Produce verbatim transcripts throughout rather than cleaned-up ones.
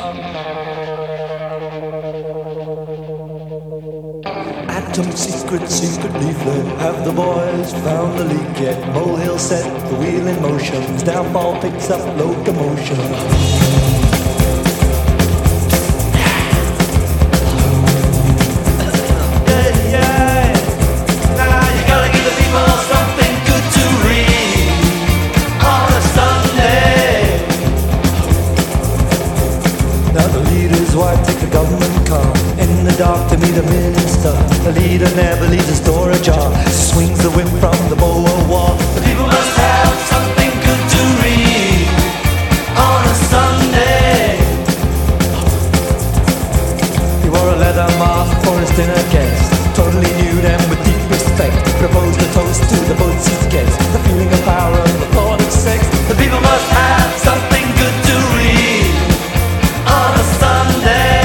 Atom secret, secret leaflet. Have the boys found the leak yet? Molehill set the wheel in motion. Downfall picks up locomotion. Dark to meet a minister. The leader never leaves a store ajar. Swings the whip from the Boer War. The people must have something good to read on a Sunday. He wore a leather mask for his dinner guest. Totally nude and with deep respect. Proposed a toast to the boat's guest. The feeling of power and the thought of sex. The people must have something good to read on a Sunday.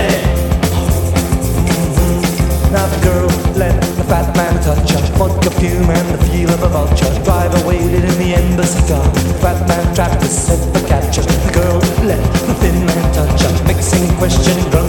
Now the girl let the fat man touch her. Vodka fume and the feel of a vulture. Driver waited in the embassy car. The fat man trapped to set the catcher. The girl let the thin man touch her. Mixing question.